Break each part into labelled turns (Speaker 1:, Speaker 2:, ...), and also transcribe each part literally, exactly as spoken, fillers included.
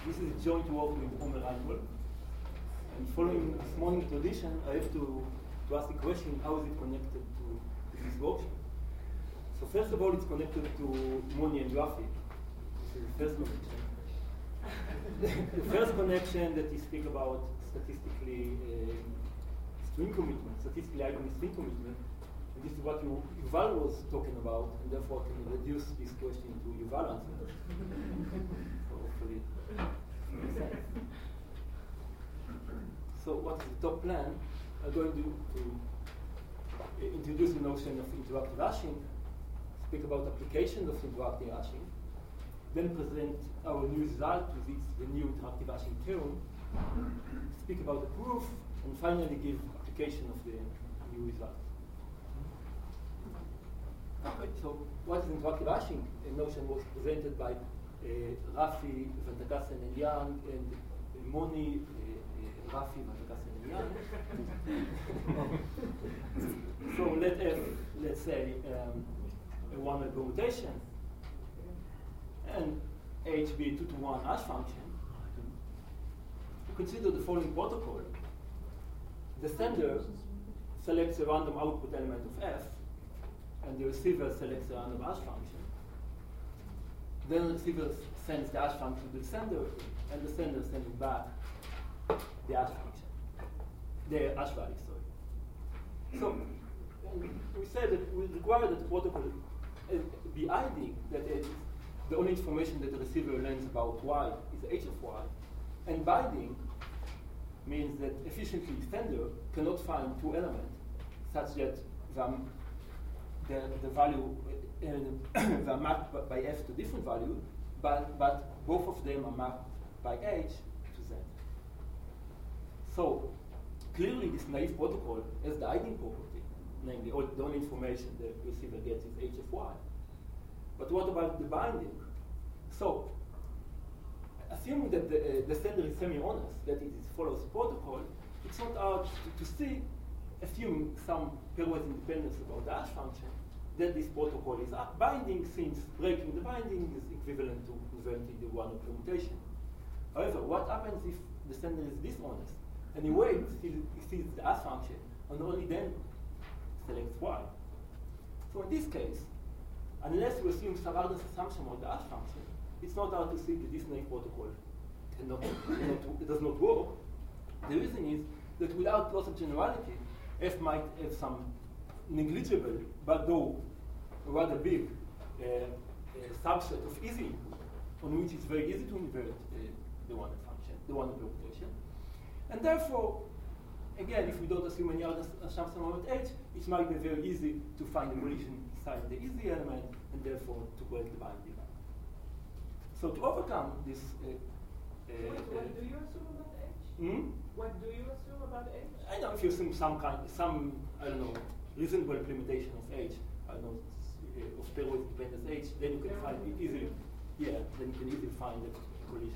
Speaker 1: this is a joint work with Omer Reingold. And following this morning tradition, I have to, to ask the question, how is it connected to, to this workshop? So first of all, it's connected to Moni and Rafi. This is the first connection. The first connection that we speak about statistically uh, string commitment, statistically hiding string commitment. And this is what you, Yuval was talking about, and therefore I can reduce this question to Yuval answer. So hopefully it makes sense. So what is the top plan? I'm going to, to uh, introduce the notion of interactive hashing, speak about applications of interactive hashing, then present our new result with this, the new interactive hashing theorem, speak about the proof, and finally give application of the new result. Okay, so what is interactive hashing? The notion was presented by uh, Rafi, Vantakasen, and Yang, and uh, Moni, uh, uh, Rafi, Vantakasen, and Yang. So let F, let's say, um, a one-way permutation, and H be a two to one hash function. We consider the following protocol. The sender selects a random output element of F, and the receiver selects a random hash function. Then the receiver sends the hash function to the sender, and the sender sends back the hash function, the hash value, sorry. So we said that we require that the protocol uh, be hiding, that it, the only information that the receiver learns about Y is H of Y, and binding means that efficiently sender cannot find two elements such that the, the, the value uh, they are mapped by F to different value, but, but both of them are mapped by H to Z. So clearly this naive protocol has the hiding property, namely all, the only information the receiver gets is H of Y. But what about the binding? So, assuming that the, uh, the sender is semi-honest, that it follows the protocol, it's not hard to, to see, assuming some pairwise independence about the hash function, that this protocol is up binding, since breaking the binding is equivalent to inverting the one permutation. However, what happens if the sender is dishonest? And he waits till he sees the hash function, and only then selects Y. So in this case, unless we assume some other assumption about the hash function, it's not hard to see that this naive protocol cannot, cannot, it does not work. The reason is that without loss of generality, F might have some negligible, but though rather big, uh, uh, subset of easy input, on which it's very easy to invert uh, the one function, the one permutation. And therefore, again, if we don't assume any other assumption about H, it might be very easy to find a collision inside the easy element, and therefore to break the binding. So to overcome this, uh, uh,
Speaker 2: what, what do you assume about H?
Speaker 1: Hmm?
Speaker 2: What do you assume about H?
Speaker 1: I know if you assume some kind, some I don't know, reasonable implementation of H, I don't know, uh, of pairwise independence H, then you can find it easily. Yeah, then you can easily find the collision.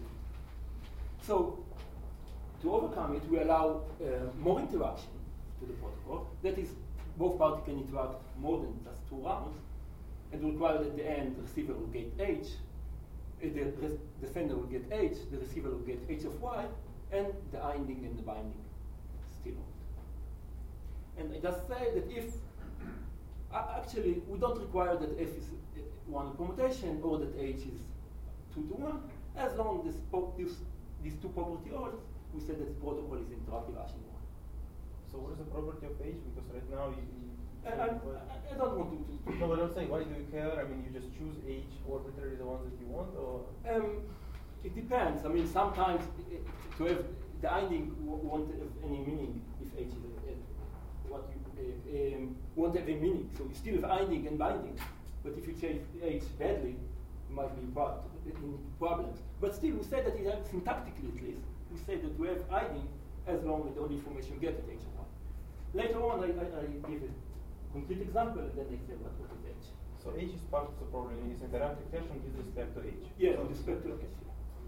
Speaker 1: So to overcome it, we allow uh, more interaction to the protocol. That is, both parties can interact more than just two rounds, and require that at the end the receiver will get H, uh, the, the sender will get H, the receiver will get H of Y, and the binding and the binding still not. And I just say that if, uh, actually, we don't require that F is uh, one permutation or that H is two to one, as long as this, these two property holds, we say that the protocol is interactive hashing one.
Speaker 3: So what is the property of H? Because right now you... you
Speaker 1: I, I, I don't want to, to, to...
Speaker 3: No, but I'm saying, why do you care? I mean, you just choose H arbitrarily the ones that you want, or...?
Speaker 1: Um, it depends. I mean, sometimes uh, to have the binding won't have any meaning if H is uh, what you uh, um, won't have a meaning. So you still have binding and binding, but if you change H badly, it might be part in problems. But still, we say that it has syntactically at least. We say that we have binding as long as the only information you get at H of one. Later on, I, I, I give a complete example, and then I say what, what is H.
Speaker 3: So H is part of the problem. It's interactive hashing with respect to H.
Speaker 1: Yeah,
Speaker 3: so
Speaker 1: with respect to H.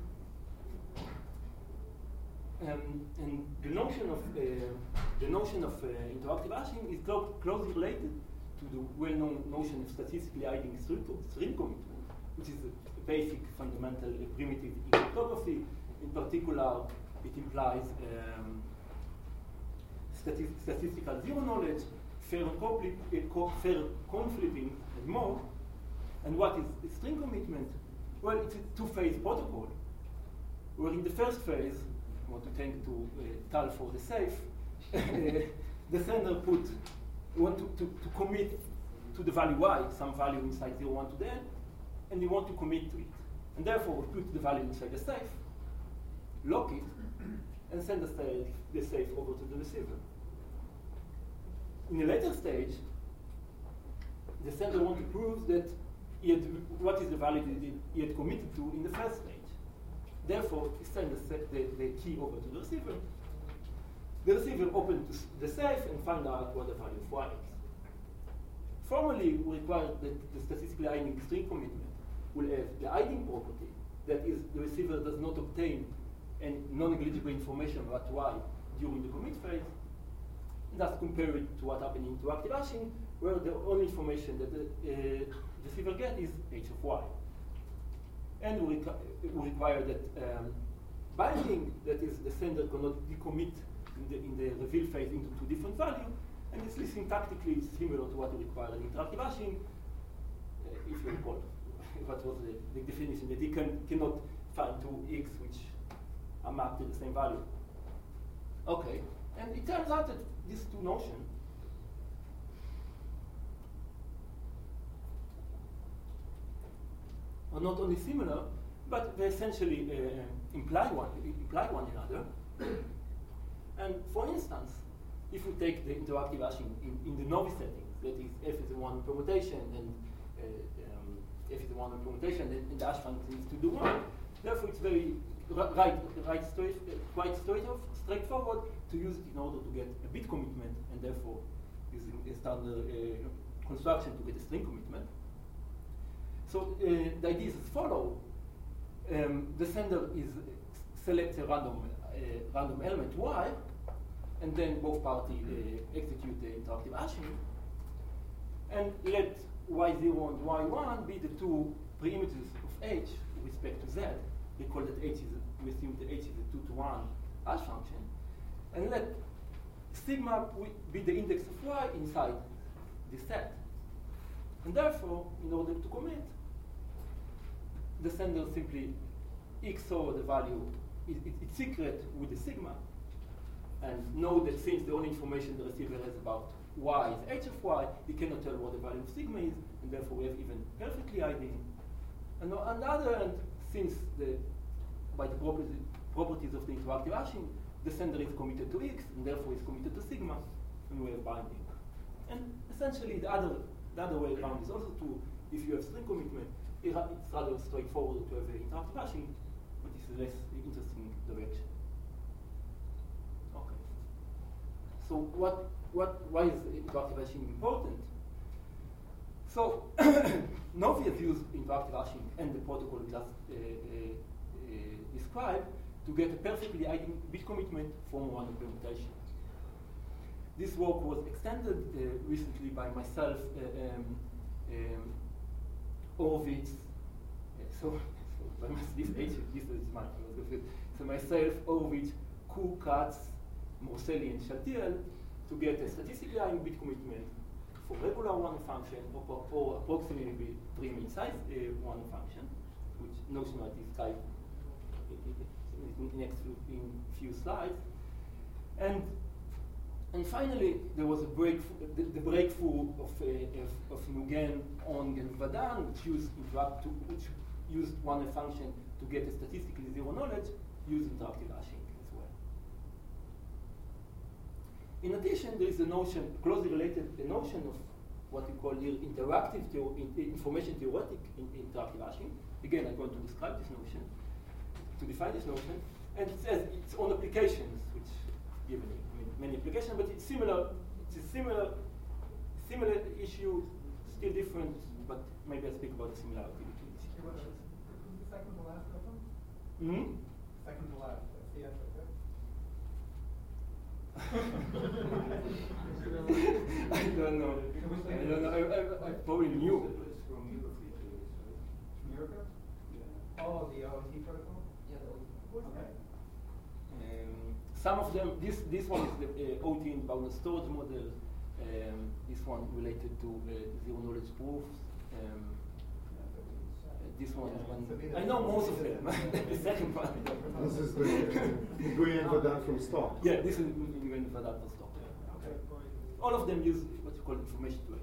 Speaker 1: Um, and the notion of uh, the notion of uh, interactive hashing is clo closely related to the well-known notion of statistically hiding string, string commitment, which is a basic fundamental uh, primitive in cryptography. in particular, it implies um, stati statistical zero knowledge, fair, uh, fair conflicting, and more. And what is string commitment? Well, it's a two-phase protocol, where in the first phase, I want to thank to uh, Tal for the safe, the sender put, want to, to, to commit to the value y, some value inside zero, one to the n, and you want to commit to it. And therefore, we put the value inside the safe, lock it, and send the safe, the safe over to the receiver. In a later stage, the sender wants to prove that he had, what is the value that he had committed to in the first stage. Therefore, he sends the, the, the key over to the receiver. The receiver opens the safe and finds out what the value of y is. Formally, we require that the statistically hiding string commitment will have the hiding property, that is, the receiver does not obtain any non-negligible information about y during the commit phase. And thus compare it to what happened in interactive hashing, where the only information that the uh, receiver gets is h of y. And we, we require that um, binding, that is, the sender cannot decommit in the, in the reveal phase into two different values, and it's syntactically similar to what we require in interactive hashing, uh, if you recall what was the, the definition, that you can, cannot find two x which are mapped to the same value. Okay, and it turns out that these two notions are not only similar, but they essentially uh, imply one imply one another. And for instance, if we take the interactive hashing in, in the novice setting, that is f is a one permutation and uh, um, f is a one permutation, and, and the hash function is to do one. Therefore, it's very right, right straight, uh, quite straight off, straightforward to use it in order to get a bit commitment, and therefore using a standard uh, construction to get a string commitment. So uh, the idea is as follows. Um, the sender is selects a random uh, random element y, and then both parties uh, execute the interactive hashing, and let y zero and y one be the two preimages of h with respect to z. Recall that h is, we assume that h is a two to one hash function, and let sigma be the index of y inside the set. And therefore, in order to commit, the sender simply X O R the value, it, it, it's secret with the sigma, and know that since the only information the receiver has about y is h of y, he cannot tell what the value of sigma is, and therefore we have even perfectly hiding. And on the other hand, since the, by the properties, properties of the interactive hashing, the sender is committed to X, and therefore is committed to sigma, and we have binding. And essentially, the other, the other way around is also true. If you have string commitment, it's rather straightforward to have interactive hashing, but it's a less interesting direction. Okay. So what, what, why is interactive hashing important? So Novi used interactive hashing and the protocol we just uh, uh, uh, described to get a perfectly hiding bit commitment from one implementation. This work was extended uh, recently by myself, uh, um, um, Horowitz, uh, so, so by my, this age, this is my, so myself, Horowitz, Ku, Katz, Morselli, and Shaltiel to get a statistically hiding bit commitment for regular one function or, or approximately three main size uh, one function, which notion I describe in the next few, in few slides. And and finally, there was a breakthrough, the, the breakthrough of, uh, of, of Mugen, Ong, and Vadan, which used interact to, which used one function to get a statistically zero knowledge, used interactive hashing as well. In addition, there is a notion, closely related, a notion of what we call here interactive theo in, information theoretic in, in interactive hashing. Again, I'm going to describe this notion, to define this notion, and it says its own applications, which give me, I mean, many applications, but it's similar. It's a similar, similar issue, still different, but maybe I speak about the similarity between these applications.
Speaker 4: The second to last of them?
Speaker 1: Mm-hmm.
Speaker 4: Second to last, that's the answer, okay?
Speaker 1: I don't know. I don't know. I, I, I probably knew.
Speaker 4: Mirka? Oh, the O T protocol?
Speaker 5: Yeah, the
Speaker 2: Who's
Speaker 4: Okay.
Speaker 2: that?
Speaker 1: Um, some of them, this this one is the uh, O T inbound storage model. Um, this one related to uh, zero knowledge proofs. Um, uh, this one is one. I know most of them. The second one.
Speaker 5: This is the ingredient for that from stock.
Speaker 1: Yeah, this is ingredient for that for stock.
Speaker 4: Okay.
Speaker 1: All of them use what you call information to it.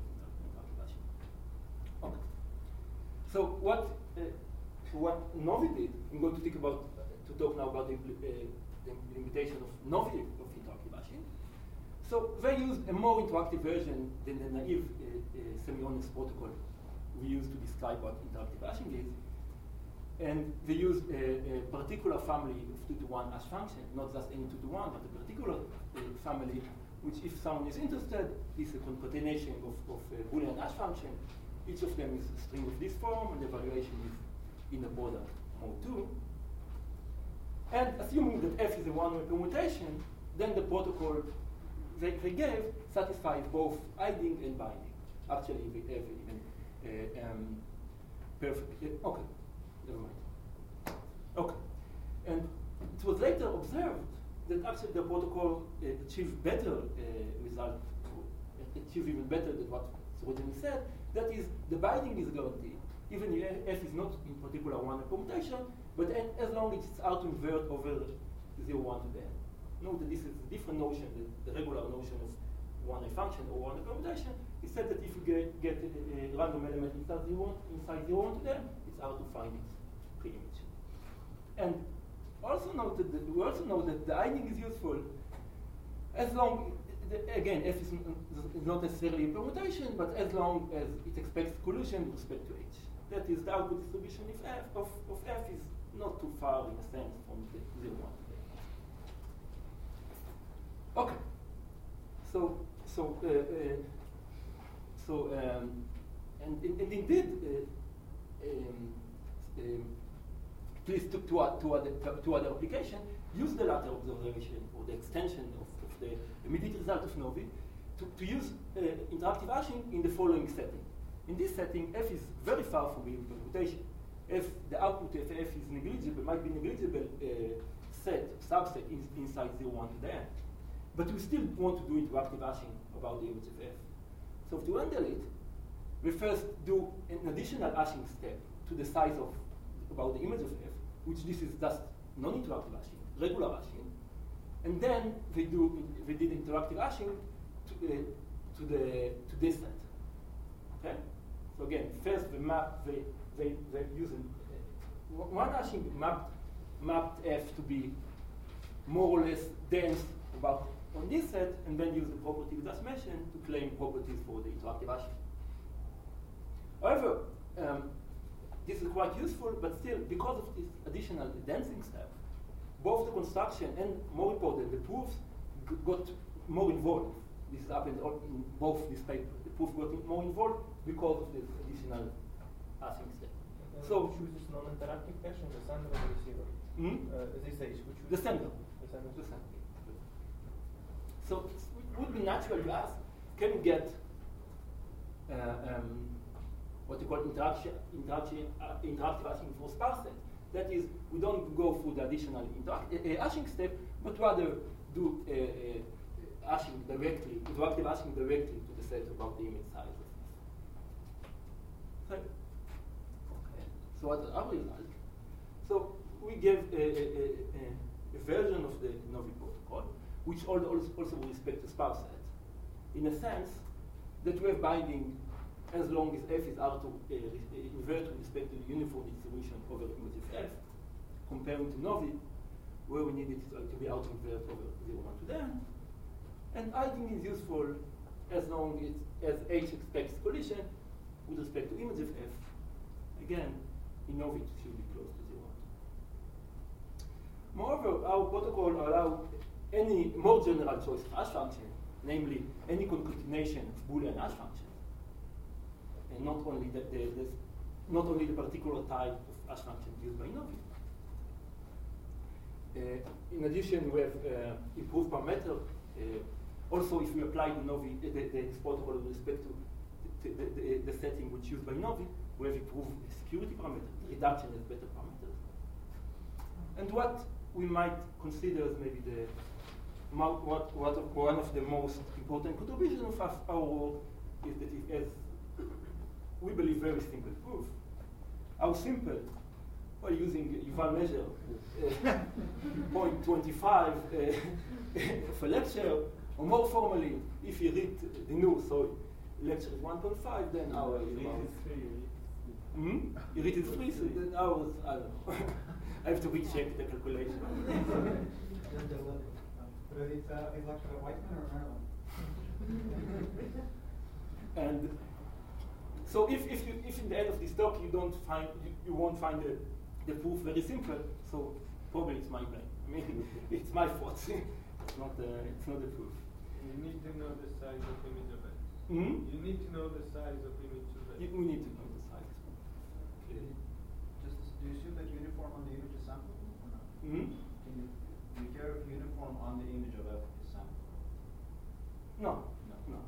Speaker 1: Okay. So what uh, what Novi did, I'm going to think about to talk now about the, impl- uh, the implementation of Novi of interactive hashing. So they used a more interactive version than the naive uh, uh, semi-honest protocol we use to describe what interactive hashing is. And they used a, a particular family of two to one hash function, not just any two to one, but a particular uh, family, which if someone is interested, is a concatenation of, of a Boolean hash function. Each of them is a string of this form, and the evaluation is in a border mode two. And assuming that F is a one-way permutation, then the protocol they, they gave satisfies both hiding and binding. Actually, we have even uh, um, perfect. Uh, okay, never mind. Okay, and it was later observed that actually the protocol uh, achieved better uh, result, uh, achieved even better than what originally said. That is, the binding is guaranteed, even if F is not in particular one permutation, but an, as long as it's out to invert over zero one to the n. Note that this is a different notion than the regular notion of one a function or one a permutation. It said that if you get, get a, a random element inside zero, inside zero one to the n, it's out to find its preimage. And also noted that we also know that the hiding is useful as long, the, again, F is, n- is not necessarily a permutation, but as long as it expects collusion with respect to H. That is, the output distribution if F, of, of F is not too far in a sense from the zero one to the n. Okay, so so uh, uh, so um, and, and indeed, uh, um, um, please to to, uh, to other to other application use the latter observation or the extension of, of the immediate result of Novi to, to use uh, interactive hashing in the following setting. In this setting, F is very far from being permutation. If the output of F is negligible, might be negligible uh, set subset in, inside zero one to the n. But we still want to do interactive hashing about the image of F. So to handle it, we first do an additional hashing step to the size of about the image of F, which this is just non-interactive hashing, regular hashing, and then they do they did interactive hashing to, uh, to the to this set. Okay. So again, first the map they they they using uh, one hashing mapped mapped F to be more or less dense about on this set, and then use the property we just mentioned to claim properties for the interactive hashing. However, um, this is quite useful, but still, because of this additional densing step, both the construction and, more important, the proofs g- got more involved. This happened in both these papers. The proof got more involved because of this additional hashing step.
Speaker 3: And
Speaker 1: So-
Speaker 3: who chooses non-interactive caching, the sender or the receiver?
Speaker 1: Hmm?
Speaker 3: Uh, at this stage, who chooses
Speaker 1: The sender.
Speaker 3: The sender.
Speaker 1: The sender. So it would be natural to ask, can we get uh, um, what you call interaction, interaction, uh, interactive hashing for sparse set? That is, we don't go through the additional interact, uh, uh, hashing step, but rather do uh, uh, hashing directly, interactive hashing directly to the set about the image size of F. So, okay. So what are our results? So we gave a, a, a, a version of the Novi protocol, which also, also with respect to sparse set, in a sense that we have binding as long as F is out to uh, invert with respect to the uniform distribution over image of F, comparing to Novi, where we need it to be out to invert over zero one to the n. And hiding is useful as long as, as H expects collision with respect to image of F. Again, in Novi it should be close to zero one. Moreover, our protocol allows any more general choice of hash function, namely any concatenation of Boolean hash functions, and not only the, the, the not only the particular type of hash function used by Novi. Uh, in addition, we have uh, improved parameter. Uh, also, if we apply the Novi, uh, the, the, this protocol with respect to the, the, the, the setting which used by Novi, we have improved the security parameter. The reduction has better parameters. And what we might consider as maybe the mo- what, what of- one of the most important contributions of us- our work is that it has, we believe, very simple proof. How simple? Well, using Yuval measure, uh, zero point two five uh, for lecture, or more formally, if you read the news, so lecture is one point five, then hour is about. Hmm? You read it three, so then hours, I don't know. I have to recheck the calculation.
Speaker 4: But it's uh, a lecture at Weizmann or Maryland?
Speaker 1: And so if, if, you, if in the end of this talk you don't find, you, you won't find the, the proof very simple, so probably it's my blame. I mean, it's my fault. It's not the, it's not the proof.
Speaker 6: You need to know the size of image of it.
Speaker 1: Hmm?
Speaker 6: You need to know the size of image of it.
Speaker 1: You, we need to know the size. Okay.
Speaker 7: Just, do you assume that uniform on the image is sample or not?
Speaker 1: Hmm?
Speaker 7: Can you, do you care if uniform on the image of F is sample?
Speaker 1: No.
Speaker 7: No.
Speaker 1: No.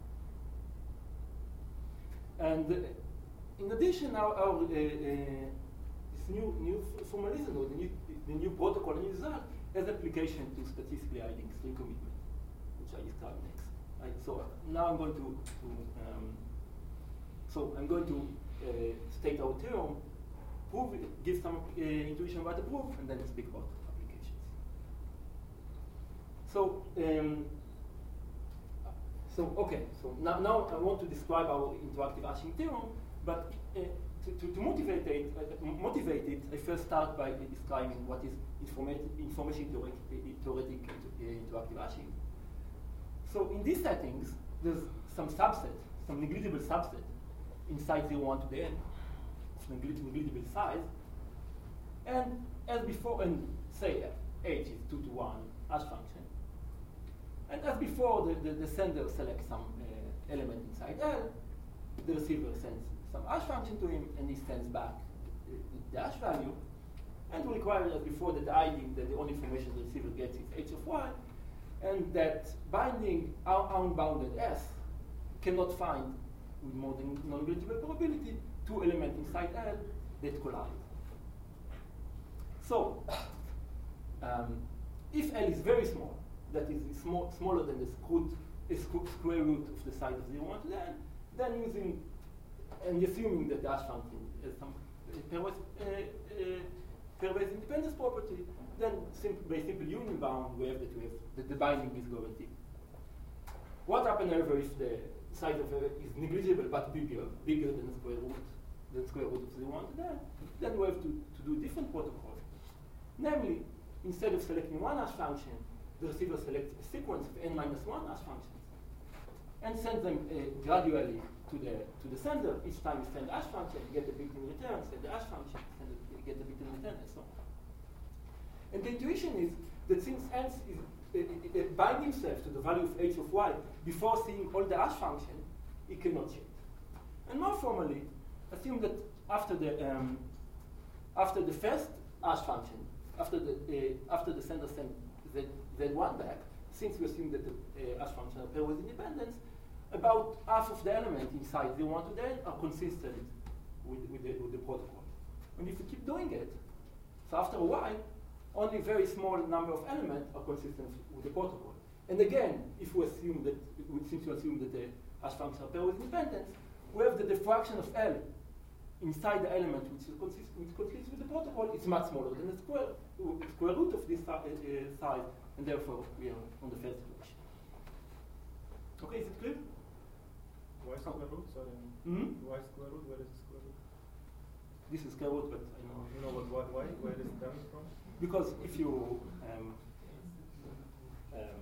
Speaker 1: And uh, in addition, our, our uh, uh, this new new f- formalism or the new the new protocol in result has application to statistically hiding string commitment, which I describe next. Right? So now I'm going to, to um, so I'm going to uh, state our theorem, prove it, give some uh, intuition about the proof, and then speak about applications. So. Um, So, okay, so now, now I want to describe our interactive hashing theorem, but uh, to, to, to motivate, it, uh, motivate it, I first start by describing what is information theoretic, theoretic uh, interactive hashing. So in these settings, there's some subset, some negligible subset inside zero one to the n, of negli- negligible size, and as before, and say h is two to one hash function. And as before, the, the, the sender selects some uh, element inside L, the receiver sends some hash function to him, and he sends back the, the hash value, and we require, as before, that the I D, that the only information the receiver gets is h of y, and that binding our unbounded S cannot find, with more than non-negligible probability, two elements inside L that collide. So, um, if L is very small, that is small, smaller than the squ- squ- square root of the size of zero one to the n, then using, and assuming that the hash function has some uh, pairwise, uh, uh, pairwise independence property, then simple, by simple union bound, we have that we have that the binding is guaranteed. What happens, however, if the size of L is negligible but bigger, bigger than the square root, than square root of zero one to the n, then we have to, to do different protocol. Namely, instead of selecting one hash function, the receiver selects a sequence of n minus one hash functions and sends them uh, gradually to the to the sender. Each time you send a hash function, you get a bit in return, send the hash function, send a, you get a bit in return, and so on. And the intuition is that since n is uh, uh, uh, bind himself to the value of h of y before seeing all the hash function, he cannot change. And more formally, assume that after the um, after the first hash function, after the uh, after the sender sends Z, Z1 back, since we assume that the uh, hash function are pairwise independence, about half of the element inside zero one to the n are consistent with, with, the, with the protocol. And if we keep doing it, so after a while, only very small number of elements are consistent with the protocol. And again, if we assume that, since we assume that the hash functions are pairwise independent, we have that the fraction of L inside the element which, is consist, which consists with the protocol is much smaller than the square, uh, square root of this uh, uh, size, and therefore we are on the first equation. Okay, is it clear?
Speaker 6: Why square root? Sorry.
Speaker 1: Mm-hmm.
Speaker 6: Why square root? Where is the square root?
Speaker 1: This is square root, but I know.
Speaker 6: You know what? What? Why? Where is it coming from?
Speaker 1: Because if you um, um,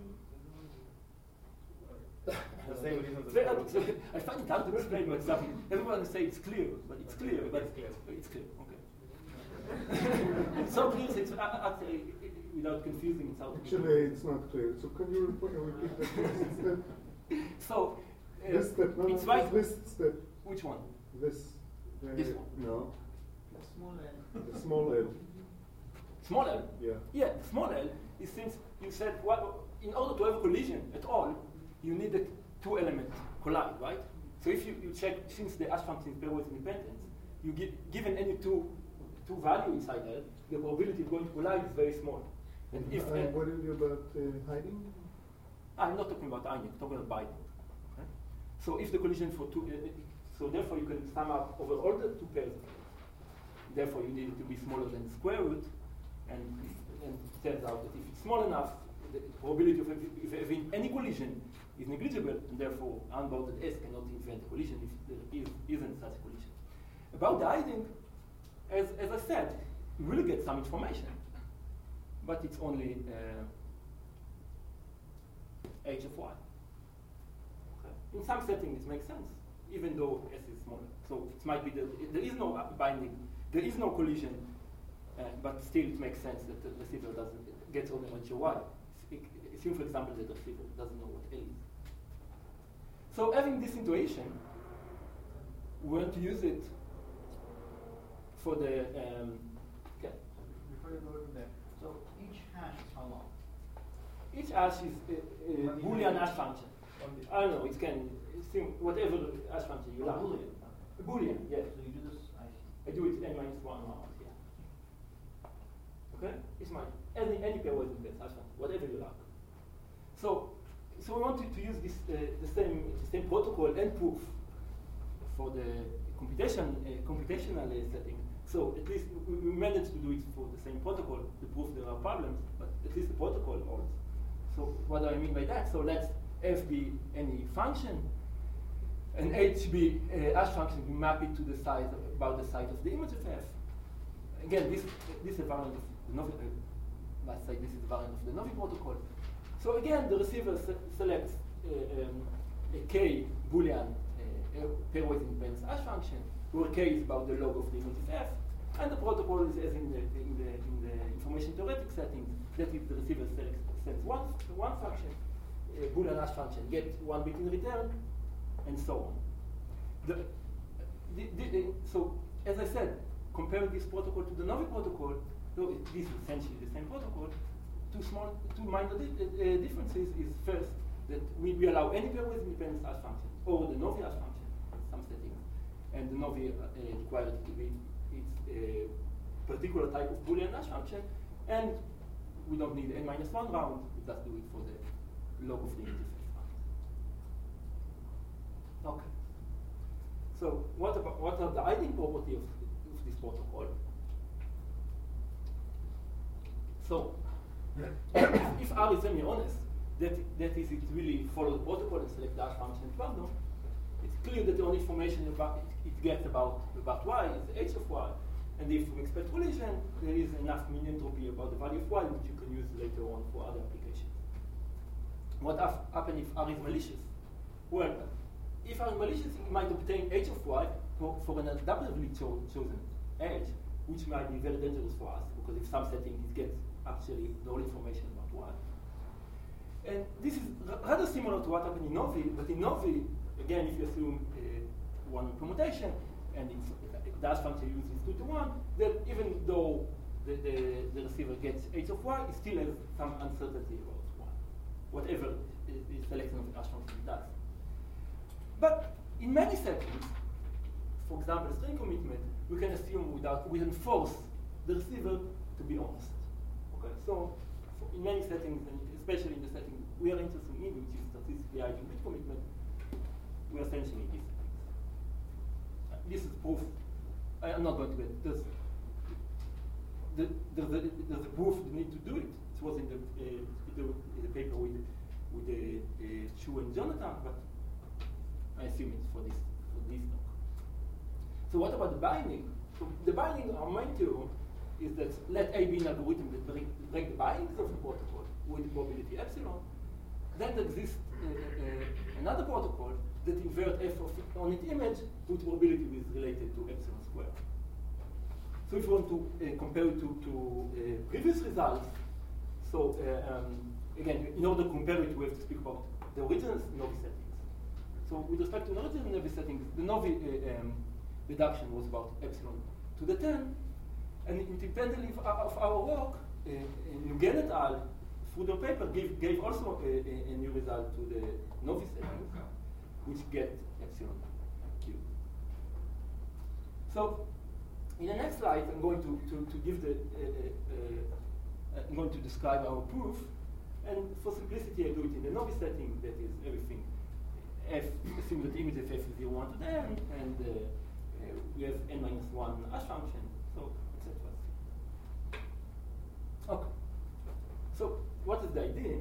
Speaker 6: The same reason.
Speaker 1: It's very hard to explain. I find it hard to explain what's happening. Everyone say it's clear, but it's clear. But
Speaker 6: It's clear.
Speaker 1: It's clear. Okay. It's so clear, so it's uh, actually without confusing. It's out.
Speaker 5: Actually, it's not clear. So can you repeat, repeat that first step?
Speaker 1: So uh,
Speaker 5: This step, no,
Speaker 1: it's
Speaker 5: no,
Speaker 1: right.
Speaker 5: this step,
Speaker 1: Which one?
Speaker 5: this. The,
Speaker 1: This one.
Speaker 5: No,
Speaker 7: Small n.
Speaker 5: the small L.
Speaker 1: Small L.
Speaker 5: Yeah.
Speaker 1: Yeah, small L is since you said well, in order to have a collision at all, you need a two element collide, right? So if you, you check, since the hash function is pairwise independent, you give, given any two two value inside L, the probability of going to collide is very small. And if
Speaker 5: Uh,
Speaker 1: uh,
Speaker 5: what do you do about uh, hiding?
Speaker 1: I'm not talking about ironing, I'm talking about binding. Okay? So if the collision for two, uh, so therefore you can sum up over all the two pairs. Therefore you need it to be smaller than the square root, and, and it turns out that if it's small enough, the probability of if having any collision is negligible, and therefore unbounded S cannot invent a collision if there is, isn't such a collision. About the hiding, as, as I said, you really get some information, but it's only uh, h of y. Okay. In some settings it makes sense, even though S is smaller. So it might be that there is no binding, there is no collision, uh, but still it makes sense that the receiver doesn't gets only h of y. Assume, for example, that the receiver doesn't know what L is. So having this intuition, we want to use it for the um, okay.
Speaker 7: Before you go from there, so each hash is how long?
Speaker 1: Each hash is a, a Boolean hash function. I don't know, it can assume whatever hash function you
Speaker 7: Oh,
Speaker 1: like.
Speaker 7: Boolean.
Speaker 1: A Boolean, yes.
Speaker 7: So you do this, I see.
Speaker 1: I do it n minus one round, yeah. Okay? It's mine. Any any pair with the hash function, whatever you like. So so we wanted to use this uh, the same the same protocol and proof for the computation uh, computational uh, setting. So at least we, we managed to do it for the same protocol. The proof there are problems, but at least the protocol holds. So what do I mean by that? So let's f be any function, and h be a hash function. We map it to the size of, about the size of the image of f. Again, this this is a variant of the Novi. Uh, let's say this is a variant of the Novi protocol. So again, the receiver se selects uh, um, a k Boolean uh, pairwise independence hash function, where k is about the log of the image of f, and the protocol is as in the in the in the information theoretic settings. That if the receiver selects sends one one function, a Boolean hash function, get one bit in return, and so on. The, the, the, the, so as I said, comparing this protocol to the Novi protocol, so it, this is essentially the same protocol. Two small, two minor di uh, differences is first that we, we allow any pairwise independence hash function or the Novi hash function in some settings, and the Novi uh, requires it to be its a particular type of Boolean hash function, and we don't need n minus one round. We just do it for the log of the image of f. Okay. So what about what are the hiding property of, of this protocol? So if R is semi-honest, that, that is, it really follows the protocol and select the hash function at random, it's clear that the only information about it, it gets about, about y is h of y. And if we expect collision, there is enough mean entropy about the value of y, which you can use later on for other applications. What happens if R is malicious? Well, if R is malicious, it might obtain h of y for, for an adaptively cho chosen edge, which might be very dangerous for us, because if some setting it gets actually the whole information about y. And this is rather similar to what happened in Novi, but in Novi, again, if you assume uh, one permutation, and it's, the hash function uses two to one, that even though the, the, the receiver gets h of y, it still has some uncertainty about y, whatever the, the selection of the hash function does. But in many settings, for example, string commitment, we can assume without, we can force the receiver to be honest. Okay, so in many settings, and especially in the setting we are interested in, which is statistically hiding bit commitment, we are essentially in these settings. Uh, this is proof. I am not going to get this. The, there's, a, there's a proof the need to do it. It was in the, uh, the, in the paper with with the uh, Chu and Jonathan, but I assume it's for this for this talk. So what about the binding? So the binding, our main theorem is that let A be an algorithm that break, break the bindings of the protocol with the probability epsilon. Then there exists uh, uh, another protocol that invert f of on its image with probability which is related to epsilon squared. So if you want to uh, compare it to, to uh, previous results, so uh, um, again, in order to compare it, we have to speak about the original Novi settings. So with respect to the original Novi settings, the Novi uh, um, reduction was about epsilon to the ten, and independently of, of our work, uh, Nguyen et al. Through the paper gave, gave also a, a, a new result to the Novi settings, which get epsilon cubed. So in the next slide, I'm going to, to, to give the uh, uh, I'm going to describe our proof, and for simplicity I do it in the Novi setting, that is everything. F, assume that the image of f is zero, one to n, and uh, uh, we have n minus one hash function, so et cetera. Okay. So what is the idea?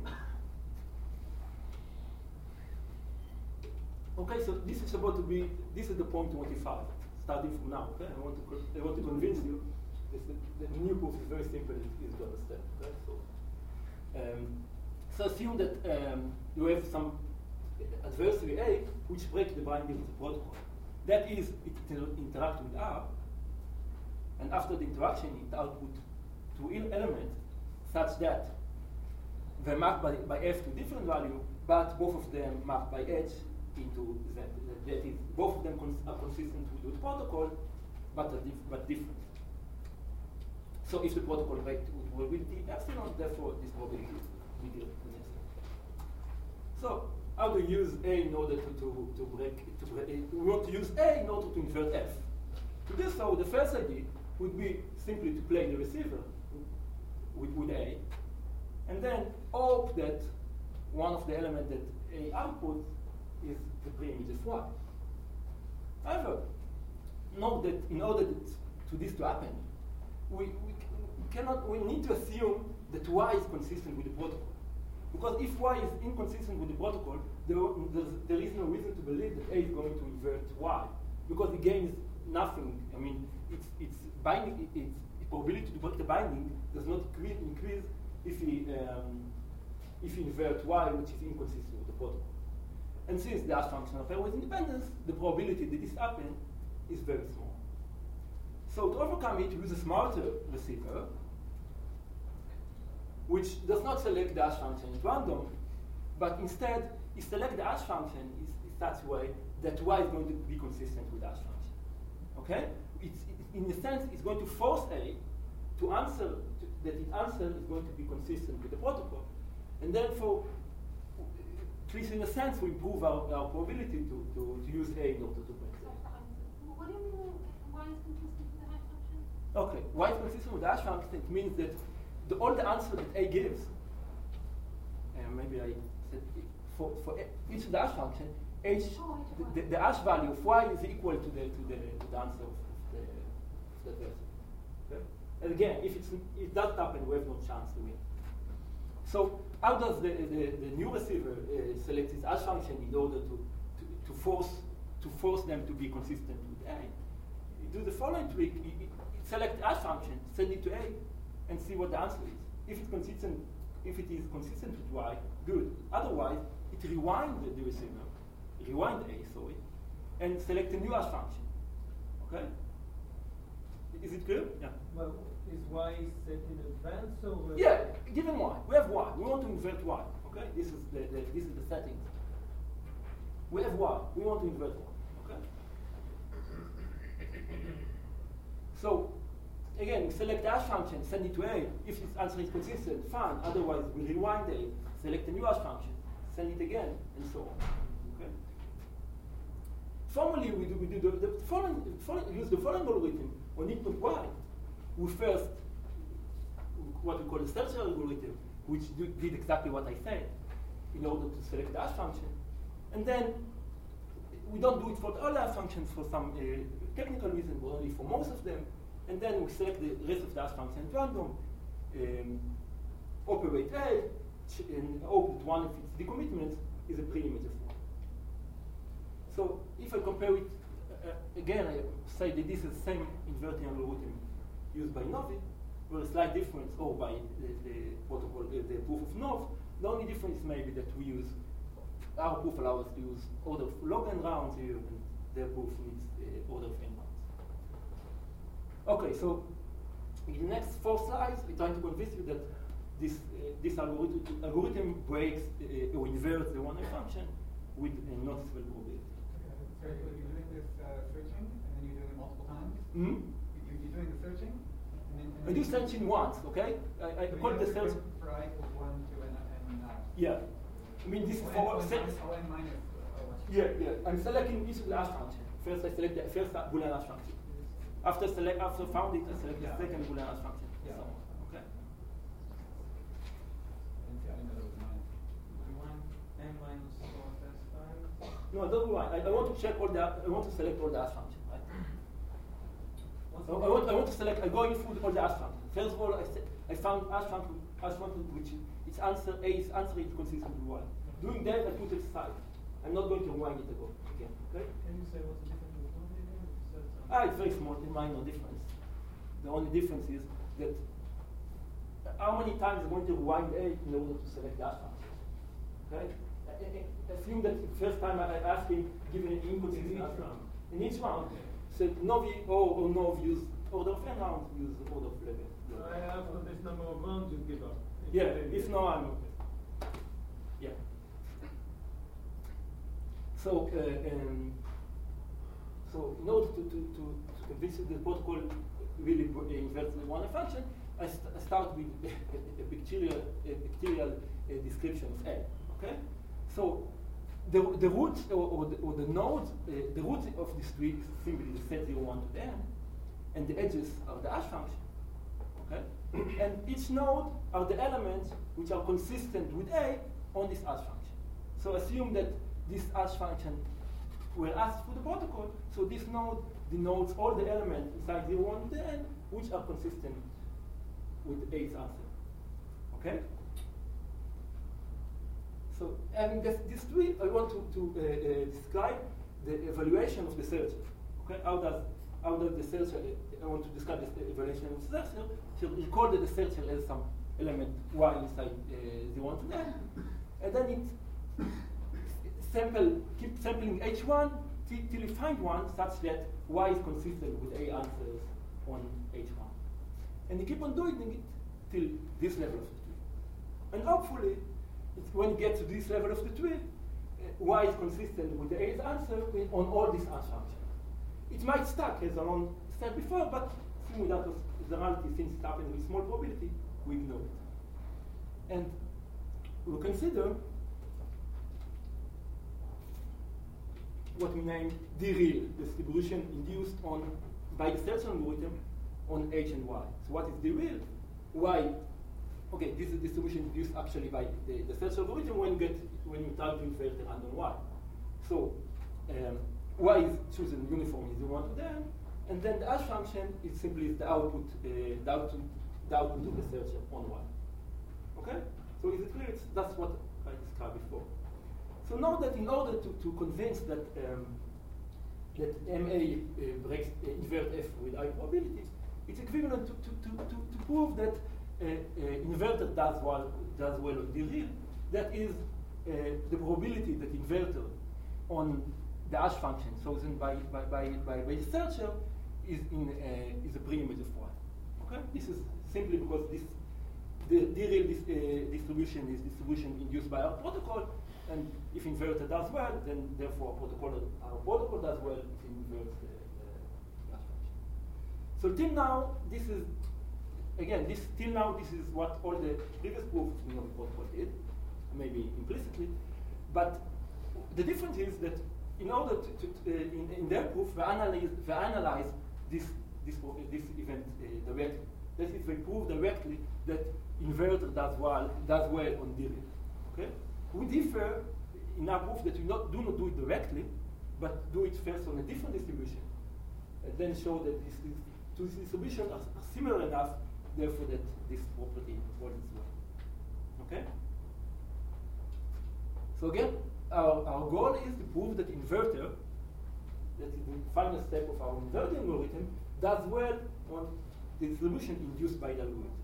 Speaker 1: Okay, so this is about to be, this is the point twenty-five, starting from now, okay? I want to, co- I want to convince you that the, the new proof is very simple, it's easy to understand, okay? So, um, so assume that um, you have some adversary A which breaks the binding of the protocol. That is, it inter interacts with R, and after the interaction, it outputs two elements such that they're marked by, by F to different value, but both of them marked by H into Z. That is, both of them cons are consistent with the protocol, but, are dif but different. So if the protocol breaks with probability epsilon, therefore this probability is bigger than epsilon. So how do you use A in order to, to, to break, to break we want to use A in order to invert F. To do so, the first idea would be simply to play the receiver with, with A, and then hope that one of the elements that A outputs is the preimage of Y. However, note that in order that to this to happen, we, we cannot, we need to assume that Y is consistent with the protocol. Because if Y is inconsistent with the protocol, there, there is no reason to believe that A is going to invert Y, because it gains nothing. I mean, it's, it's binding, it's, the probability to break the binding does not increase, increase if we um, if you invert Y, which is inconsistent with the protocol. And since the hash function of pairwise independence, the probability that this happens is very small. So to overcome it, we use a smarter receiver, which does not select the hash function at random, but instead it selects the hash function in, in such a way that Y is going to be consistent with the hash function. Okay? It's, it, in a sense, it's going to force A to answer, to, that its answer is going to be consistent with the protocol. And therefore, at least in a sense, we improve our, our probability to, to, to use A in order to break A.
Speaker 8: What do you mean Y is consistent with the hash function?
Speaker 1: Okay, Y is consistent with the hash function. It means that the, all the answer that A gives, and maybe I said for, for each of the hash function, H,
Speaker 8: Oh,
Speaker 1: the, the, the hash value of Y is equal to the to the, to the answer of the, of the person. Okay? And again, if it's, it does happen, we have no chance to win. So how does the, the, the new receiver uh, select its hash function in order to, to, to force to force them to be consistent with A? You do the following trick: it, it, it select hash function, send it to A, and see what the answer is. If it's consistent, if it is consistent with Y, good. Otherwise, it rewind the, the receiver, rewind A, sorry, and select a new hash function. Okay? Is it clear? Yeah.
Speaker 3: Well, is Y set in advance or?
Speaker 1: Yeah, given Y, we have Y. We want to invert Y. Okay, this is the, the this is the settings. We have Y. We want to invert Y. Okay. So again, we select the hash function, send it to A. If its answer is consistent, fine. Otherwise, we rewind A, select a new hash function, send it again, and so on. Okay. Formally, we do we do the, the following, following use the following algorithm on input Y. We first, what we call a search algorithm, which do, did exactly what I said in order to select the hash function. And then we don't do it for all hash functions for some uh, technical reason, but only for most of them. And then we select the rest of the hash functions at random, um, operate A, and hope that one of its decommitments is a preimage of one. So if I compare it, uh, again, I say that this is the same inverting algorithm used by Novi, with a slight difference, or by the, the protocol, the, the proof of Nov. The only difference may be that we use, our proof allows us to use order of log n rounds here, and their proof needs uh, order of n rounds. Okay, so in the next four slides, we're trying to convince you that this, uh, this algorithm, algorithm breaks uh, or inverts the one-way function with a noticeable probability.
Speaker 4: So you're doing this uh, searching, and then you're doing it multiple times?
Speaker 1: Mm-hmm.
Speaker 4: You- You're doing the searching? And then, and
Speaker 1: I do searching once, okay? I, I
Speaker 4: So
Speaker 1: call
Speaker 4: you
Speaker 1: it the
Speaker 4: do
Speaker 1: search.
Speaker 4: For I equals one, two, and, and nine.
Speaker 1: Yeah. I mean, this is for
Speaker 4: Oh, n
Speaker 1: se-
Speaker 4: minus, oh, n minus. Oh, what?
Speaker 1: Yeah, yeah. I'm selecting each of the hash function. First, I select the first Boolean hash function. After select, after found it, I select
Speaker 4: Yeah.
Speaker 1: the second Boolean hash function.
Speaker 4: Yeah.
Speaker 1: So on, okay. No, don't rewind. I, I want to check all the. I want to select all the hash functions. Right?
Speaker 4: What's
Speaker 1: I, I want. I want to select. I go in through all the hash functions. First of all, I, se- I found hash function. Hash function which its answer A is answer is consistent with one. Doing that, I put it aside. I'm not going to rewind it ago again. Okay?
Speaker 2: Can you say what's the difference with one again?
Speaker 1: Ah, it's very small. It's minor difference. The only difference is that how many times I'm going to rewind A in order to select the hash function. Okay? I- I- Assume that the first time I asked him, given an inconsistent hash function. In each round, said no v or, or no use order of n rounds, use order of level.
Speaker 2: I have for this number of rounds, you give up.
Speaker 1: Yeah, if no, I'm okay. Yeah. So, uh, um, so in order to, to, to, to convince you the protocol really uh, inverts the one function, I, st I start with a, a pictorial, a pictorial uh, description of A. Okay. So the the root or, or, the, or the node, uh, the root of this tree is simply the set zero one to the n, and the edges are the hash function. Okay? And each node are the elements which are consistent with A on this hash function. So assume that this hash function were asked for the protocol, so this node denotes all the elements inside zero one to the n which are consistent with A's answer. Okay? So, and this, this tree, I want to, to uh, uh, describe the evaluation of the searcher. Okay? How does how does the searcher, I want to describe the evaluation of the searcher. So recall that the searcher has some element y inside uh, zero one to the n, and then it sample, keep sampling h one till, till you find one such that y is consistent with A answers on h one. And you keep on doing it till this level of the tree. And hopefully, it's when you get to this level of the tree, uh, y is consistent with the A's answer with, on all these hash functions. It might stack, as Alon said before, but assuming that was the reality, since it happens with small probability, we ignore it. And we'll consider what we name D-real, distribution induced on by the search algorithm on H and Y. So what is D-real? Y, okay, this is distribution induced actually by the, the search algorithm when you get when you try to invert a random Y. So um, Y is chosen uniformly zero one to the n, and then the hash function is simply the output, uh, the output, the output of the searcher on Y. Okay? So is it clear? It's, that's what I described before. So now that in order to, to convince that um, that M A uh, breaks uh, invert F with high probability, it's equivalent to, to, to, to, to prove that uh, uh, inverter does well does well on D-real. That is uh, the probability that inverter on the hash function chosen by by, by, by, by the searcher is in uh, is a pre-image of Y. Okay, this is simply because this the D-real dis, uh, distribution is distribution induced by our protocol, and if inverter does well, then therefore our protocol our protocol does well if it inverts the, the hash function. So till now, this is again this till now this is what all the previous proofs of the protocol did, maybe implicitly, but the difference is that in order to, to uh, in, in their proof, they analyze, they analyze this, this, uh, this event uh, directly. That is, they prove directly that inverter does well, does well on D-real. Okay? We differ in our proof that we not, do not do it directly, but do it first on a different distribution, and then show that these two distributions are, are similar enough, therefore that this property holds well. Okay? So again, Our, our goal is to prove that inverter, that is the final step of our inverter algorithm, does well on the distribution induced by the algorithm.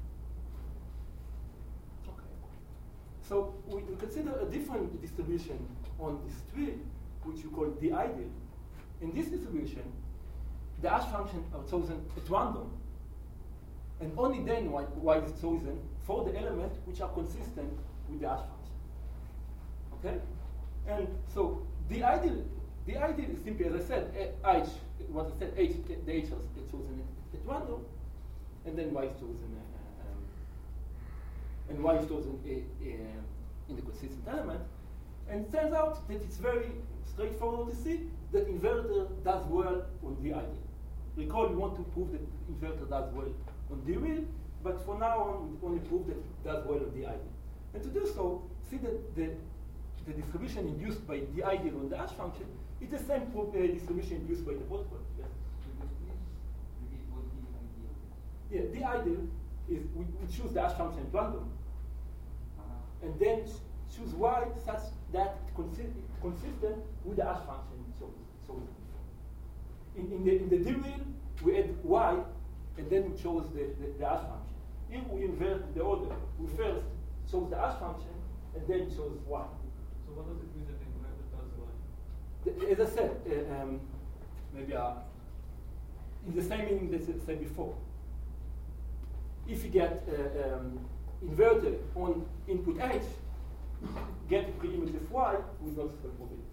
Speaker 1: Okay. So we, we consider a different distribution on this tree, which we call the ideal. In this distribution, the hash functions are chosen at random, and only then y, y is chosen for the elements which are consistent with the hash function. Okay? And so the ideal, the ideal is simply, as I said, h, what I said, h, the h is chosen at, at random, and then y is chosen, uh, um, and y is chosen uh, uh, in the consistent element. And it turns out that it's very straightforward to see that inverter does well on the ideal. Recall, we want to prove that inverter does well on the real, but for now on, we only prove that it does well on the ideal. And to do so, see that the the distribution induced by the ideal on the hash function is the same pro- uh, distribution induced by the protocol. Yes.
Speaker 7: Repeat what the ideal is.
Speaker 1: Yeah, the ideal is we, we choose the hash function at random,
Speaker 7: Uh-huh.
Speaker 1: and then ch- choose y such that it consi- it's consistent with the hash function we chose. chose before. In, in the in the D-wheel, we add y, and then we chose the, the, the hash function. Here we invert the order. We first chose the hash function, and then chose y.
Speaker 2: So what does it mean that the inverter does what?
Speaker 1: The- As I said, uh, um, maybe uh, in the same meaning that I said before. If you get uh, um, inverted on input H, get a pre-image of Y with no special probability.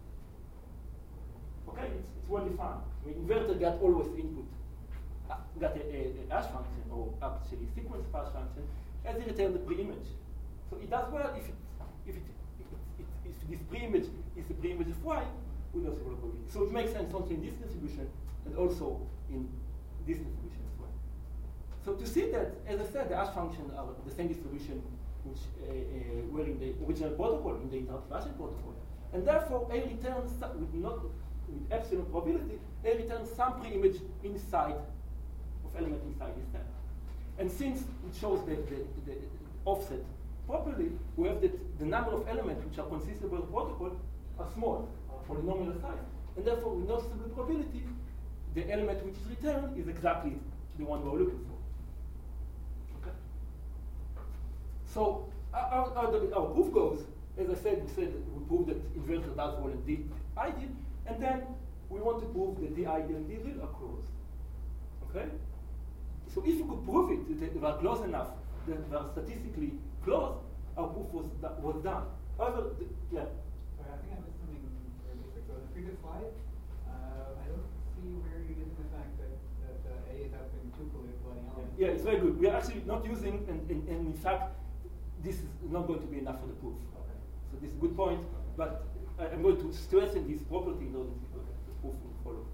Speaker 1: Okay, it's, it's well defined. I mean, inverter got always input, uh, got a, a, a hash function, or actually sequence of hash function, as it returns the pre-image. So it does well if it, if it, it, it, if this pre-image is the pre-image of Y with no special probability. So it makes sense also in this distribution and also in this distribution as well. So to see that, as I said, the hash functions are the same distribution which uh, uh, were in the original protocol, in the interactive hashing protocol. And therefore, A returns some- with not with epsilon probability, A returns some pre-image inside of element inside this set. And since we chose the, the, the offset properly, we have that the number of elements which are consistent with the protocol are small, are polynomial size. And therefore, with no stable probability, the element which is returned is exactly the one we're looking for. Okay? So our, our, the, our proof goes, as I said, we said that we proved that inverter does well in the ideal, and then we want to prove that the ideal and the real are close. Okay? So if you could prove it, that they are close enough, that they are statistically close, our proof was, was done. However, the, yeah.
Speaker 4: Sorry, I think I missed something very basic. So in the previous slide, uh, I don't see where you're using the fact that, that uh, A is having two colliding elements.
Speaker 1: Yeah, it's very good. We are actually not using, and, and, and in fact, this is not going to be enough for the proof.
Speaker 4: Okay.
Speaker 1: So this is a good point, but I, I'm going to strengthen this property in order to the proof will follow.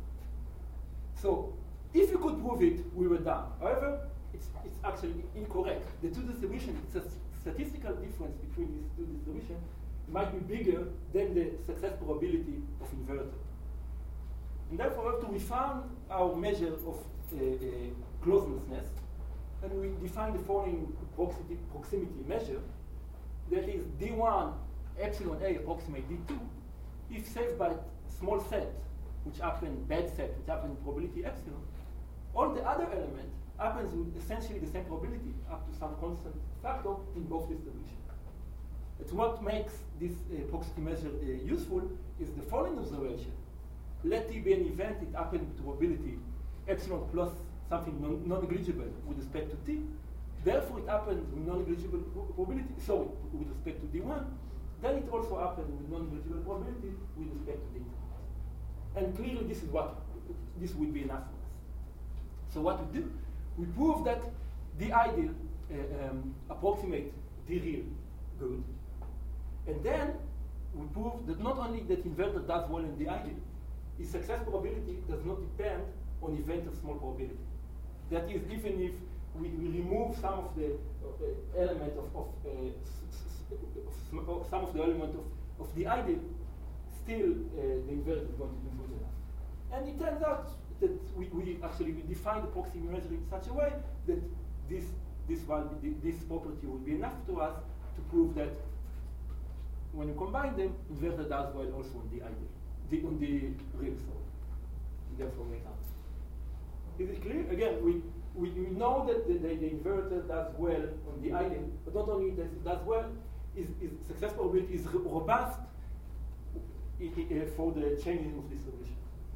Speaker 1: So if you could prove it, we were done. However, it's, it's actually incorrect. The two distributions, it's a statistical difference between these two distributions might be bigger than the success probability of inverter. And therefore, we have to refine our measure of uh, uh, closeness, and we define the following proximity, proximity measure, that is D one epsilon A approximate D two, if saved by small set, which happen, bad set, which happen in probability epsilon, all the other elements happens with essentially the same probability, up to some constant factor in both distributions. It's what makes this uh, proximity measure uh, useful is the following observation. Let T be an event, it happens with probability epsilon plus something non- non-negligible with respect to T. Therefore, it happens with non-negligible pro- probability, sorry, with respect to D one. Then it also happens with non-negligible probability with respect to D two. And clearly, this is what, this would be enough for us. So what we do, we prove that the ideal uh, um, approximate the real good. And then we prove that not only that inverter does well in the ideal, its success probability does not depend on event of small probability. That is, even if we, we remove some of the uh, element of, of, uh, s- s- of, sm- of some of the element of, of the ideal, still uh, the inverter is going to be good enough. And it turns out that we, we actually we define the proximity measure in such a way that this this value, this property will be enough to us to prove that when you combine them, inverter does well also on the ideal, the, on the real soul. Therefore, make up. Is it clear? Again, we, we, we know that the, the, the inverter does well on the ideal, but not only does it does well, is, is success probability is robust I, I, uh, for the changing of distribution.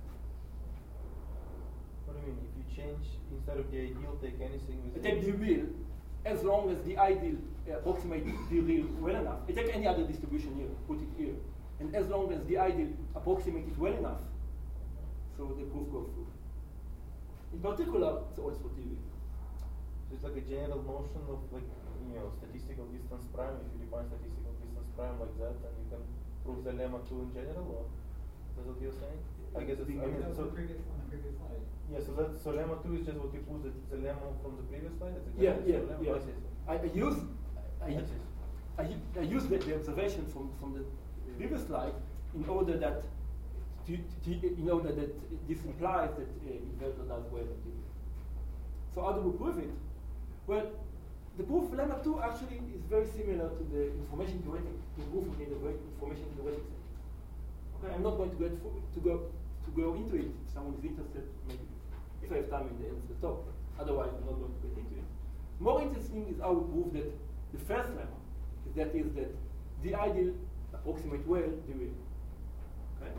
Speaker 3: What do you mean? If you change instead of the ideal, take anything with
Speaker 1: I take the real, as long as the ideal uh, approximates the real well enough. I take any other distribution here, put it here, and as long as the ideal approximates it well enough, so the proof goes through. In particular, it's also T V.
Speaker 3: So it's like a general notion of like, you know, statistical distance prime. If you define statistical distance prime like that, then you can prove the lemma two in general, or that's what you're saying? I guess it's, I mean,
Speaker 4: That was
Speaker 3: so,
Speaker 4: the previous, on the previous slide.
Speaker 3: yeah, so that, so lemma two is just what you put the, the lemma from the previous slide? That's
Speaker 1: Yeah,
Speaker 3: exactly
Speaker 1: yeah,
Speaker 3: so lemma?
Speaker 1: yeah.
Speaker 3: I see, so-
Speaker 1: I, I use, I,
Speaker 3: I see.
Speaker 1: I, u- I use the, the observation from, from the previous slide, in order that to, to, in order that this implies that uh, inverter does well on D B. So how do we prove it? Well, the proof of lemma two actually is very similar to the information theoretic, to proof of the information theoretic set. Okay, I'm not going to get to go to go into it. If someone is interested, maybe if I have time in the end of the talk. Otherwise, I'm not going to get into it. More interesting is how we prove that the first lemma, that is that the ideal approximate well the real. Okay?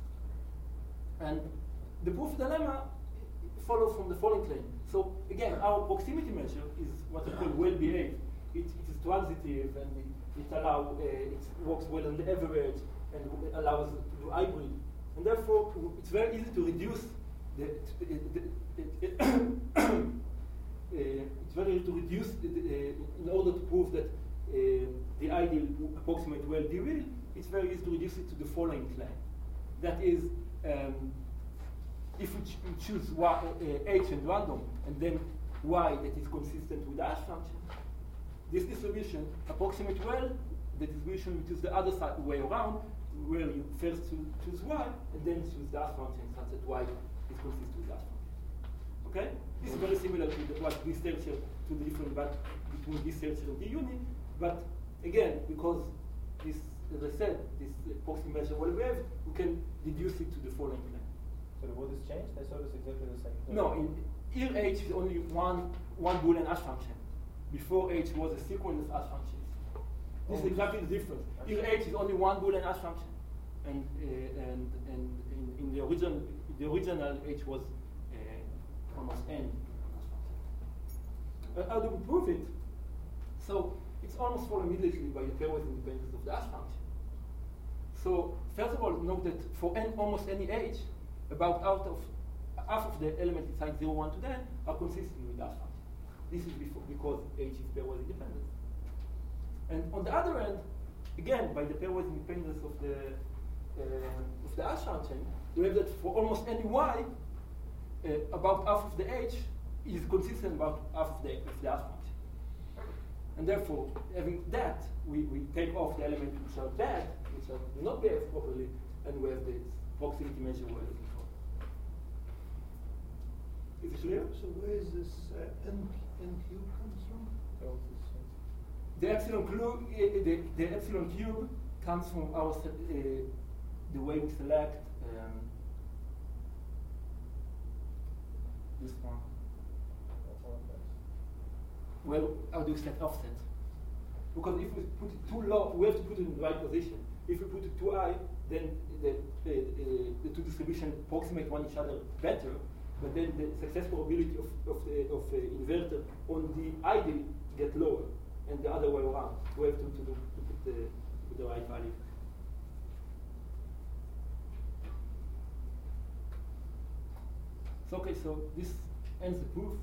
Speaker 1: And the proof of the lemma follows from the following claim. So again, our proximity measure is what we call well behaved. It, it is transitive and it, it allow uh, it works well on the average and allows to do hybrid. And therefore, it's very easy to reduce the. the, the, the uh, it's very easy to reduce the, the, in order to prove that uh, the ideal approximate well the real. It's very easy to reduce it to the following claim. That is. Um, If we, ch we choose y, uh, h and random, and then y that is consistent with the hash function, this distribution approximate well the distribution which is the other side way around, where you first choose y and then choose the hash function such that y is consistent with the hash function. Okay? This is very similar to the, what this searcher to the different but between this searcher and the uni, but again, because this, as I said, this approximate measure well behaved, we can deduce it to the following claim.
Speaker 3: So what is changed? I saw this exactly the same.
Speaker 1: No, in here h is only one one Boolean hash function. Before h was a sequence hash functions. This
Speaker 3: Oh.
Speaker 1: is exactly the difference. Here h is only one Boolean hash function, and uh, and and in, in the original the original h was uh, almost n hash function. Uh, how do we prove it? So it's almost followed immediately by the pairwise independence of the hash function. So first of all, note that for n almost any h, about out of half of the elements inside zero, one to ten are consistent with that function. This is before, because h is pairwise independent. And on the other end, again, by the pairwise independence of the uh, of the hash function, we have that for almost any y, uh, about half of the h is consistent about half of the of the hash function. And therefore, having that, we, we take off the elements which are bad, which are do not behave properly, and we have this proximity measure we're looking for. Is it clear?
Speaker 5: So where is this uh, n, n cube comes from?
Speaker 1: The epsilon cube, uh, the, the epsilon cube comes from our uh, the way we select um, this one. Well, how do you set offset? Because if we put it too low, we have to put it in the right position. If we put it too high, then the, uh, uh, the two distributions approximate one each other better, but then the success probability of, of the of the inverter on the ideal get lower, and the other way around. We have to, to, do, to put the, to put the right value. So okay, so this ends the proof.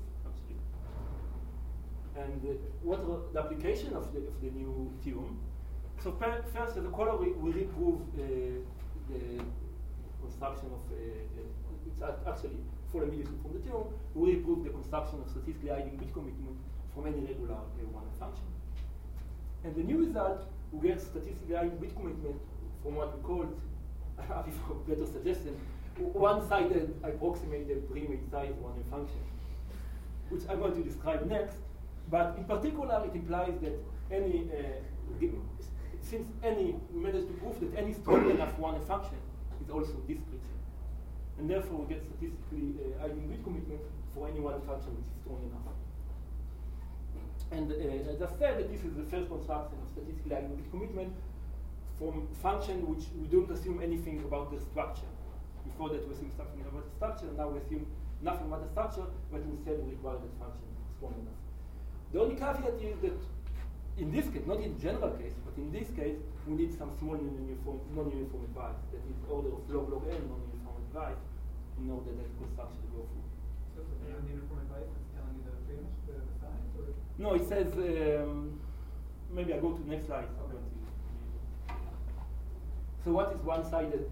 Speaker 1: And uh, what are the application of the of the new theorem? So per, first, as a corollary, we reprove uh, the construction of, uh, uh, it's actually follow immediately from the theorem, we reprove the construction of statistically hiding bit commitment from any regular uh, one function. And the new result, we get statistically hiding bit commitment from what we called, before better suggestion, one-sided approximated primate size one function, which I'm going to describe next. But in particular, it implies that any uh, since any, we managed to prove that any strong enough one function is also discrete. And therefore, we get statistically uh, hiding bit commitment for any one function which is strong enough. And uh, as I said, that this is the first construction of statistically hiding bit commitment from function which we don't assume anything about the structure. Before that, we assume something about the structure, and now we assume nothing about the structure, but instead we require that function strong enough. The only caveat is that in this case, not in general case, but in this case, we need some small non-uniform, non-uniform advice, that is order of log log n non-uniform advice, in order that construction to go through.
Speaker 4: So the non-uniform advice is telling you the freedom, the, the size, or?
Speaker 1: No, it says, um, maybe I go to the next slide. Okay. So what is one-sided?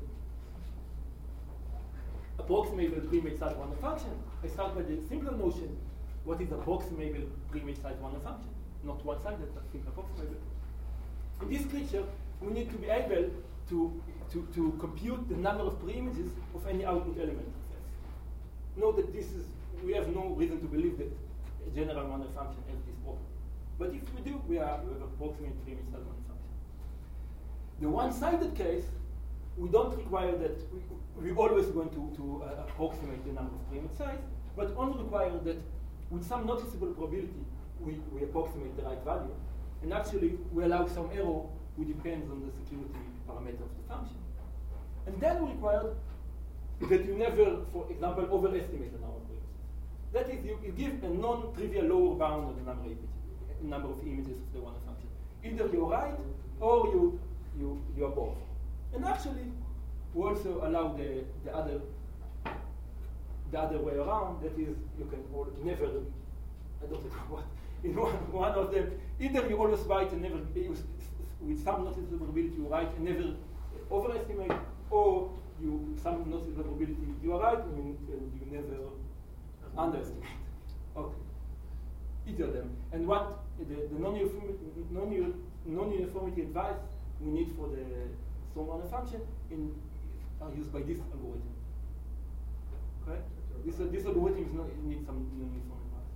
Speaker 1: Approximable primate size one function. I start by the simpler notion. What is approximable primate size one function? Not one-sided, but simple approximable. In this creature, we need to be able to, to, to compute the number of pre-images of any output element of F. Note that this is, we have no reason to believe that a general one-way function has this property. But if we do, we, are, we have approximate pre-image one-way function. The one-sided case, we don't require that, we, we're always going to, to uh, approximate the number of pre-image size, but only require that with some noticeable probability, we, we approximate the right value. And actually, we allow some error which depends on the security parameter of the function. And then we require that you never, for example, overestimate the number of images. That is, you, you give a non-trivial lower bound on the number of images, number of images of the one function. Either you're right or you, you, you are both. And actually, we also allow the, the other the other way around. That is, you can never, I don't know what, in one, one of them, either you always write and never, with some noticeable probability you write and never overestimate, or you, some noticeable probability you are right and you, and you never underestimate. Okay. Either of them. And what the, the non-uniformity, non-uniformity advice we need for the storm runner function in, are used by this algorithm. Okay? This, uh, this algorithm is not, it needs some non-uniform advice.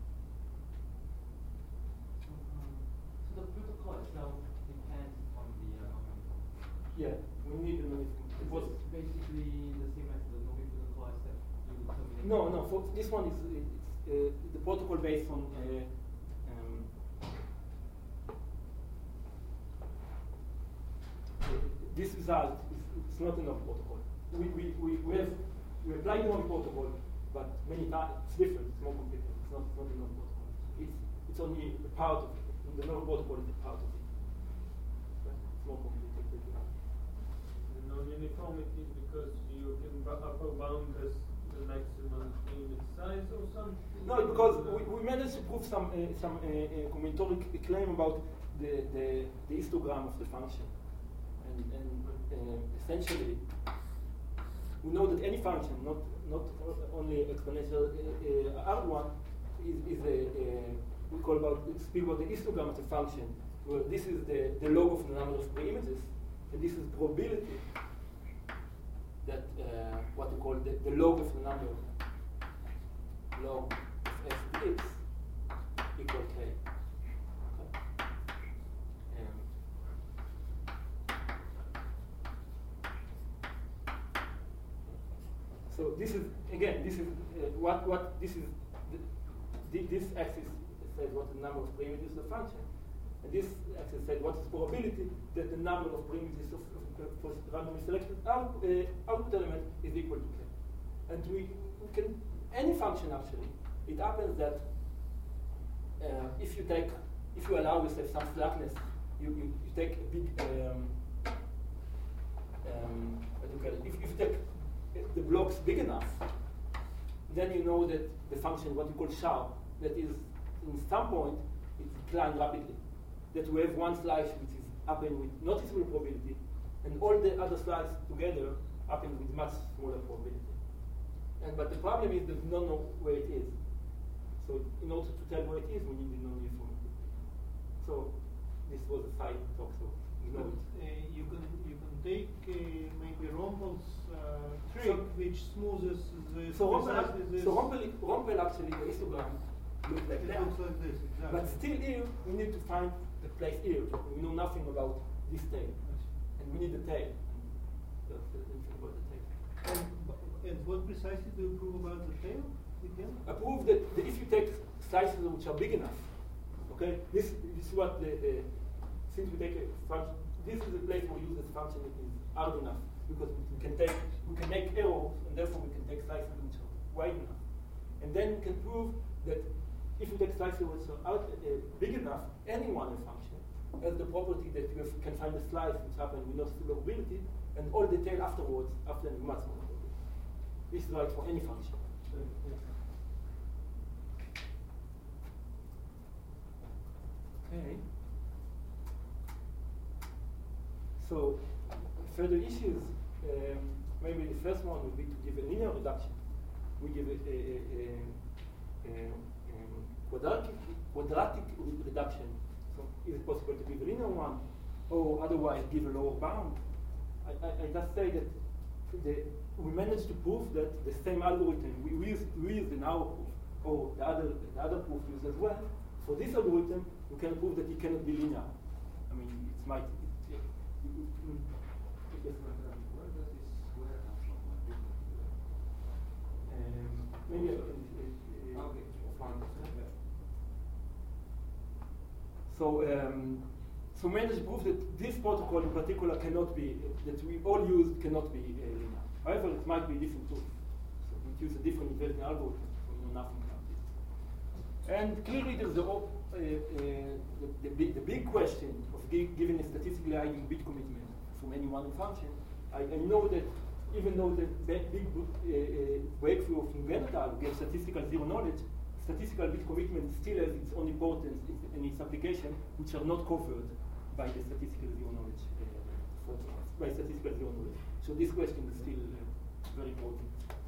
Speaker 2: So the protocol itself depends on the uh, non-uniform.
Speaker 1: Yeah, we need a non-uniform. It was
Speaker 2: It's basically the same as the Novi protocol, except you terminate.
Speaker 1: no, no. For this one is it's uh, the protocol based on. Uh, um, this result is it's not enough protocol. We, we, we, we have we apply the Novi protocol, but many times it's different. It's more complicated. It's not it's not enough protocol. It's it's only a part of it. The Novi protocol is a part of it. Right? It's more complicated.
Speaker 6: The non-uniformity is because you can bu- upper bound as the maximum image size or something?
Speaker 1: No, because we, we managed to prove some uh, some uh, uh, combinatoric claim about the, the, the histogram of the function. And, and uh, essentially, we know that any function, not not only exponential uh, uh, hard one, is, is a, a we call about speak about the histogram of the function, where this is the, the log of the number of pre-images, and this is probability that uh, what we call the, the log of the number log of f of x equal k. Okay. Um, so this is again this is uh, what what this is the, the, this axis says what the number of pre-images of the function, and this axis said what is the probability that the number of pre-images of, of, for randomly selected out, uh, output element is equal to k. And we, we can any function actually. It happens that uh, if you take if you allow yourself some slackness, you, you, you take a big um, um, what do you call it? If, if you take the blocks big enough, then you know that the function, what you call sharp, that is in some point it declines rapidly. That we have one slice which is happening with noticeable probability, and all the other slices together happen with much smaller probability. And but the problem is that we don't know where it is. So in order to tell where it is, we need the non-uniformity. So this was a side talk. So ignore it.
Speaker 9: Uh, you can you can take uh, maybe Rumpel's uh, trick,
Speaker 1: So-
Speaker 9: which smoothes the
Speaker 1: So Rumpel,
Speaker 9: precisely this.
Speaker 1: so Rumpel, Rumpel actually the histogram looks like
Speaker 9: It
Speaker 1: that.
Speaker 9: looks like this, exactly.
Speaker 1: But still here, we need to find the place here. We know nothing about this tail. And we need the tail. That's the thing about the tail.
Speaker 9: And, and what precisely do you prove about the tail again?
Speaker 1: I prove that, that if you take slices which are big enough, okay, this, this is what the, the since we take a function, this is the place where we use this function that is hard enough, because we can take, we can make errors, and therefore we can take slices which are wide enough. And then we can prove that if you take slices which are out, uh, big enough, any one function has the property that you have, can find a slice which happen with no probability, and all the tail afterwards after the much more probability. This is right for any function. Okay. So further issues, um, maybe the first one would be to give a linear reduction. We give a, a, a, a, a quadratic, quadratic reduction. So is it possible to give a linear one, or otherwise give a lower bound? I, I, I just say that the, we managed to prove that the same algorithm we, we, used, we used in our proof, or the other, the other proof used as well, for this algorithm, we can prove that it cannot be linear. I mean, it might. It, it, it, it, it,
Speaker 7: Where does this square come from?
Speaker 1: um, maybe I can. Uh, uh,
Speaker 7: Okay, fine.
Speaker 1: So, um, so managed to prove that this protocol in particular cannot be, that we all use cannot be uh, linear. However, it might be different proof. So we use a different inverting algorithm, so we know nothing about it. And clearly there's the, uh, uh, the, the, big, the big question of gi giving a statistically hiding bit commitment from any one function. I, I know that even though the big uh, uh, breakthrough of Neugenthal gave statistical zero knowledge, statistical bit commitment still has its own importance in its application, which are not covered by the statistical zero knowledge, uh, by statistical zero knowledge. So this question is still uh, very important.